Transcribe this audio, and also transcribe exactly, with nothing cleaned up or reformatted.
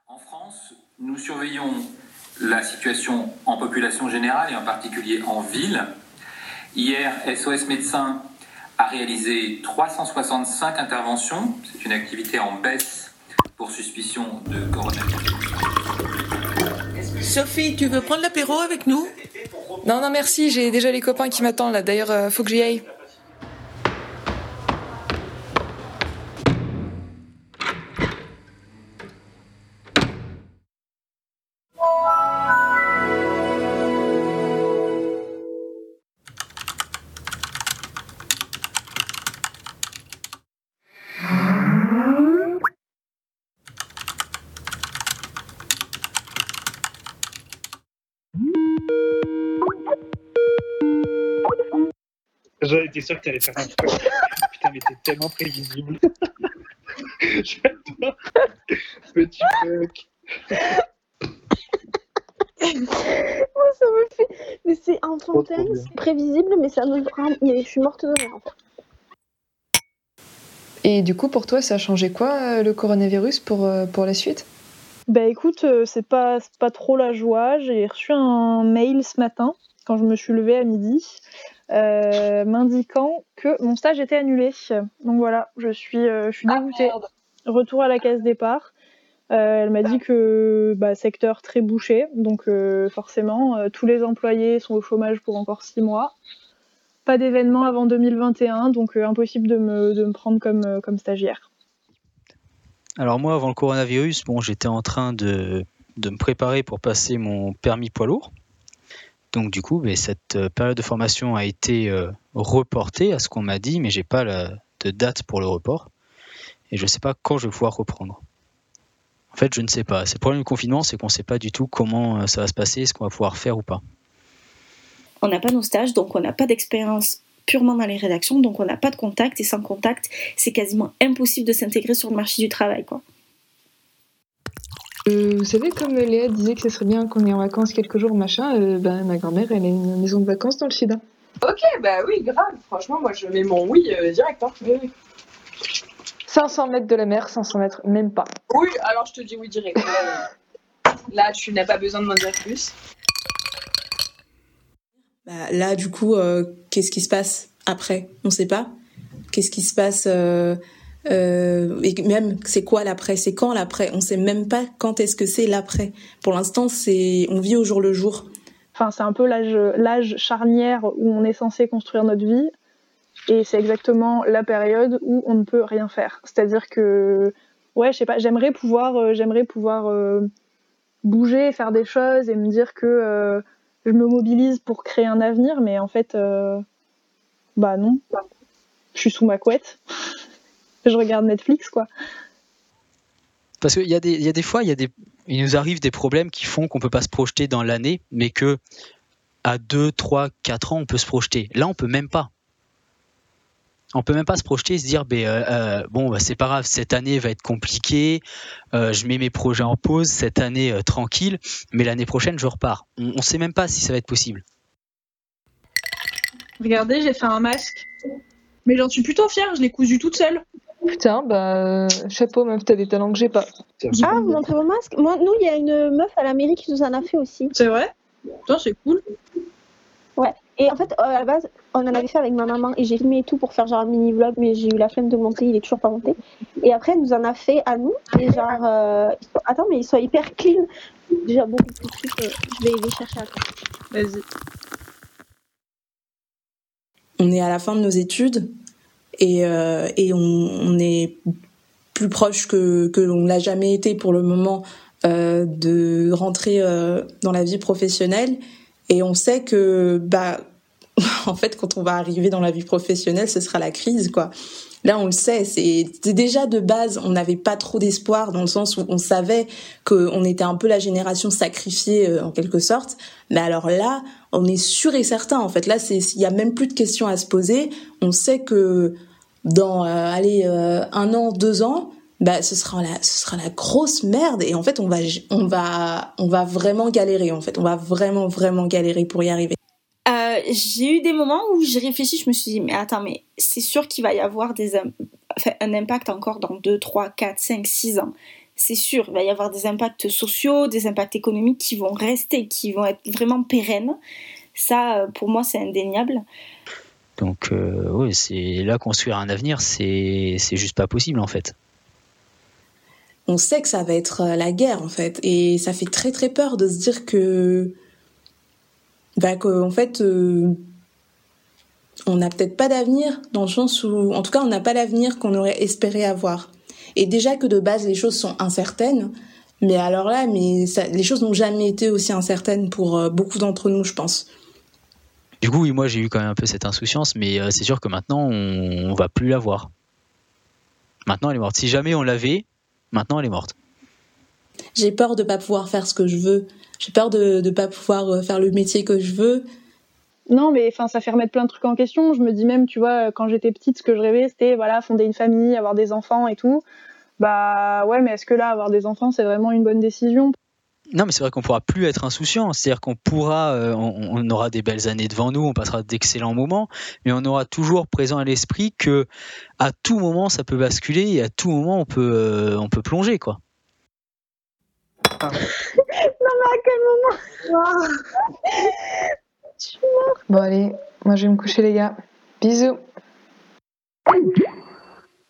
En France, nous surveillons la situation en population générale et en particulier en ville. Hier, S O S Médecins a réalisé trois cent soixante-cinq interventions. C'est une activité en baisse pour suspicion de coronavirus. Sophie, tu veux prendre l'apéro avec nous ? Non, non, merci, j'ai déjà les copains qui m'attendent là. D'ailleurs, euh, faut que j'y aille. J'en étais sûr que t'allais faire un truc. Putain, mais t'es tellement prévisible. J'adore. Petit fuck. Moi, ça me fait. Mais c'est enfantin, c'est prévisible, mais ça me rend. Je suis morte de rire en fait. Et du coup, pour toi, ça a changé quoi, le coronavirus, pour, euh, pour la suite ? Bah écoute, euh, c'est pas, c'est pas trop la joie. J'ai reçu un mail ce matin, quand je me suis levée à midi, euh, m'indiquant que mon stage était annulé. Donc voilà, je suis, euh, je suis dégoûtée. Ah, Retour à la case départ. Euh, elle m'a dit que bah, secteur très bouché, donc euh, forcément, euh, tous les employés sont au chômage pour encore six mois. Pas d'événement avant deux mille vingt et un, donc euh, impossible de me, de me prendre comme, euh, comme stagiaire. Alors moi, avant le coronavirus, bon, j'étais en train de, de me préparer pour passer mon permis poids lourd. Donc du coup, mais cette période de formation a été euh, reportée à ce qu'on m'a dit, mais j'ai pas la, de date pour le report. Et je ne sais pas quand je vais pouvoir reprendre. En fait, je ne sais pas. C'est le problème du confinement, c'est qu'on ne sait pas du tout comment ça va se passer, ce qu'on va pouvoir faire ou pas. On n'a pas nos stages, donc on n'a pas d'expérience purement dans les rédactions, donc on n'a pas de contact, et sans contact, c'est quasiment impossible de s'intégrer sur le marché du travail, quoi. Euh, vous savez, comme Léa disait que ce serait bien qu'on ait en vacances quelques jours, machin, euh, bah, ma grand-mère, elle a une maison de vacances dans le sud. Hein. Ok, bah oui, grave. Franchement, moi, je mets mon oui euh, direct. Hein. Oui, oui. cinq cents mètres de la mer, cinq cents mètres, même pas. Oui, alors je te dis oui direct. Là, tu n'as pas besoin de m'en dire plus. Bah, là, du coup, euh, qu'est-ce qui se passe après ? On ne sait pas. Qu'est-ce qui se passe euh, euh, et même, c'est quoi l'après ? C'est quand l'après ? On ne sait même pas quand est-ce que c'est l'après. Pour l'instant, c'est on vit au jour le jour. Enfin, c'est un peu l'âge, l'âge charnière où on est censé construire notre vie. Et c'est exactement la période où on ne peut rien faire. C'est-à-dire que, ouais, je sais pas, j'aimerais pouvoir, euh, j'aimerais pouvoir euh, bouger, faire des choses et me dire que euh, je me mobilise pour créer un avenir, mais en fait, euh, bah non. Je suis sous ma couette. Je regarde Netflix, quoi. Parce qu'il y a des, il y a des fois, il y a des, il nous arrive des problèmes qui font qu'on peut pas se projeter dans l'année, mais que à deux, trois, quatre ans, on peut se projeter. Là, on peut même pas. On peut même pas se projeter et se dire ben, euh, euh, bon bah, c'est pas grave, cette année va être compliquée, euh, je mets mes projets en pause, cette année euh, tranquille, mais l'année prochaine je repars. On, on sait même pas si ça va être possible. Regardez, j'ai fait un masque, mais j'en suis plutôt fière, je l'ai cousu toute seule. Putain, bah chapeau meuf, t'as des talents que j'ai pas. Ah, vous montrez vos masques ? Moi, nous, il y a une meuf à la mairie qui nous en a fait aussi. C'est vrai ? Putain, c'est cool. Ouais. Et en fait, à la base, on en avait fait avec ma maman et j'ai filmé et tout pour faire genre un mini vlog, mais j'ai eu la flemme de monter, il est toujours pas monté. Et après, elle nous en a fait à nous. Et genre, euh, ils sont... attends, mais ils sont hyper clean. Déjà beaucoup plus trucs. Euh, je vais les chercher après. Vas-y. On est à la fin de nos études et, euh, et on, on est plus proche que, que l'on l'a jamais été pour le moment euh, de rentrer euh, dans la vie professionnelle. Et on sait que, bah, en fait, quand on va arriver dans la vie professionnelle, ce sera la crise, quoi. Là, on le sait, c'est, c'est déjà de base, on n'avait pas trop d'espoir dans le sens où on savait qu'on était un peu la génération sacrifiée euh, en quelque sorte. Mais alors là, on est sûr et certain. En fait, là, c'est, il y a même plus de questions à se poser. On sait que dans, euh, allez, euh, un an, deux ans, bah, ce sera la, ce sera la grosse merde. Et en fait, on va, on va, on va vraiment galérer. En fait, on va vraiment, vraiment galérer pour y arriver. Euh, j'ai eu des moments où j'ai réfléchi, je me suis dit, mais attends, mais c'est sûr qu'il va y avoir des, enfin, un impact encore dans deux, trois, quatre, cinq, six ans. c'est sûr, il va y avoir des impacts sociaux, des impacts économiques qui vont rester, qui vont être vraiment pérennes. Ça, pour moi, c'est indéniable. Donc, euh, oui, c'est là, construire un avenir, c'est, c'est juste pas possible en fait. On sait que ça va être la guerre en fait, et ça fait très très peur de se dire que, bah, qu'en fait, euh, on n'a peut-être pas d'avenir, dans le sens où, en tout cas, on n'a pas l'avenir qu'on aurait espéré avoir. Et déjà que de base, les choses sont incertaines, mais alors là, mais ça, les choses n'ont jamais été aussi incertaines pour euh, beaucoup d'entre nous, je pense. Du coup, oui, moi j'ai eu quand même un peu cette insouciance, mais euh, c'est sûr que maintenant on, on va plus la voir. Maintenant elle est morte. Si jamais on l'avait, maintenant elle est morte. J'ai peur de pas pouvoir faire ce que je veux. J'ai peur de ne pas pouvoir faire le métier que je veux. Non, mais enfin, ça fait remettre plein de trucs en question. Je me dis même, tu vois, quand j'étais petite, ce que je rêvais, c'était voilà, fonder une famille, avoir des enfants et tout. Bah ouais, mais est-ce que là, avoir des enfants, c'est vraiment une bonne décision ? Non, mais c'est vrai qu'on pourra plus être insouciant. C'est-à-dire qu'on pourra, euh, on, on aura des belles années devant nous, on passera d'excellents moments, mais on aura toujours présent à l'esprit que à tout moment ça peut basculer et à tout moment on peut, euh, on peut plonger, quoi. Non mais à quel moment wow. Je suis morte. Bon allez, moi je vais me coucher les gars. Bisous.